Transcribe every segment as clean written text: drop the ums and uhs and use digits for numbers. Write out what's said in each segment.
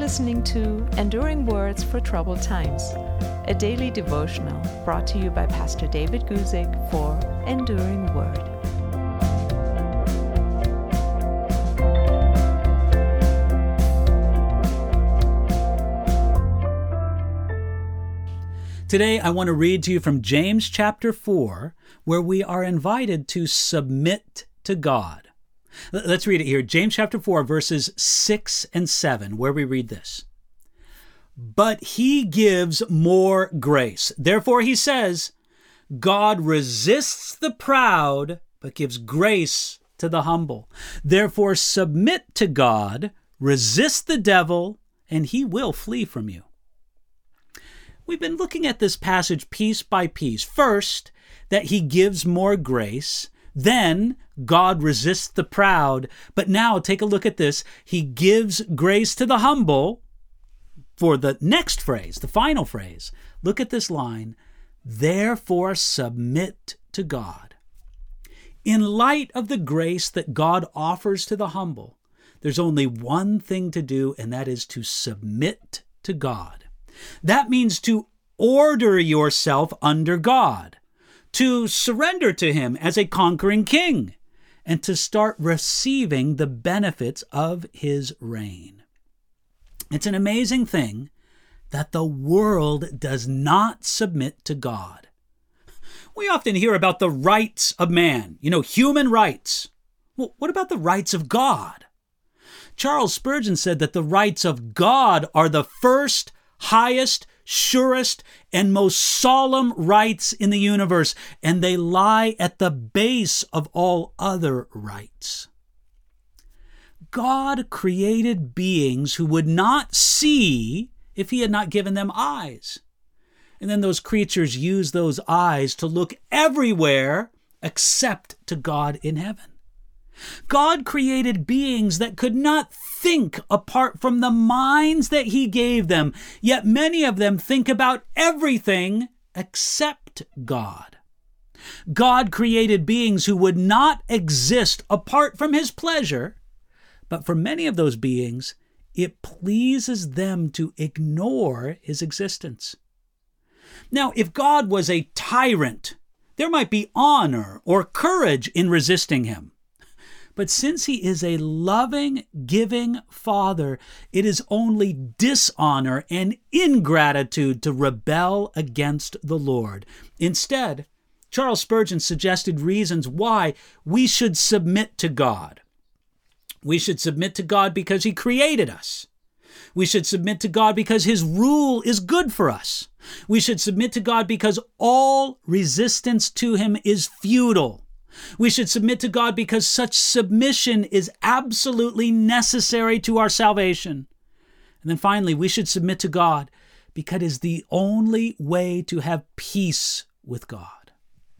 listening to Enduring Words for Troubled Times, a daily devotional brought to you by Pastor David Guzik for Enduring Word. Today, I want to read to you from James chapter 4, where we are invited to submit to God. Let's read it here. James chapter 4, verses 6 and 7, where we read this. But he gives more grace. Therefore, he says, God resists the proud, but gives grace to the humble. Therefore, submit to God, resist the devil, and he will flee from you. We've been looking at this passage piece by piece. First, that he gives more grace. Then, God resists the proud. But now, take a look at this. He gives grace to the humble. For the next phrase, the final phrase, look at this line. Therefore, submit to God. In light of the grace that God offers to the humble, there's only one thing to do, and that is to submit to God. That means to order yourself under God, to surrender to Him as a conquering king, and to start receiving the benefits of His reign. It's an amazing thing that the world does not submit to God. We often hear about the rights of man, human rights. Well, what about the rights of God? Charles Spurgeon said that the rights of God are the first, highest, surest, and most solemn rights in the universe, and they lie at the base of all other rights. God created beings who would not see if He had not given them eyes. And then those creatures use those eyes to look everywhere except to God in heaven. God created beings that could not think apart from the minds that He gave them, yet many of them think about everything except God. God created beings who would not exist apart from His pleasure, but for many of those beings, it pleases them to ignore His existence. Now, if God was a tyrant, there might be honor or courage in resisting Him. But since He is a loving, giving Father, it is only dishonor and ingratitude to rebel against the Lord. Instead, Charles Spurgeon suggested reasons why we should submit to God. We should submit to God because He created us. We should submit to God because His rule is good for us. We should submit to God because all resistance to Him is futile. We should submit to God because such submission is absolutely necessary to our salvation. And then finally, we should submit to God because it is the only way to have peace with God.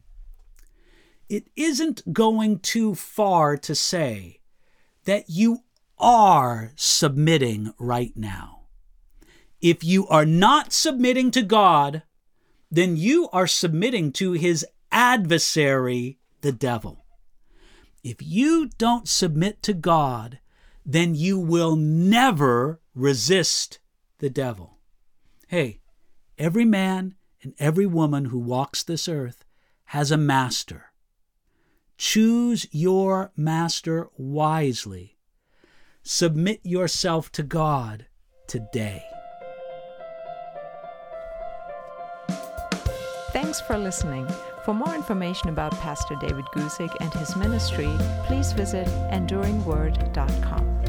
It isn't going too far to say that you are submitting right now. If you are not submitting to God, then you are submitting to His adversary, the devil. If you don't submit to God, then you will never resist the devil. Hey, every man and every woman who walks this earth has a master. Choose your master wisely. Submit yourself to God today. Thanks for listening. For more information about Pastor David Guzik and his ministry, please visit enduringword.com.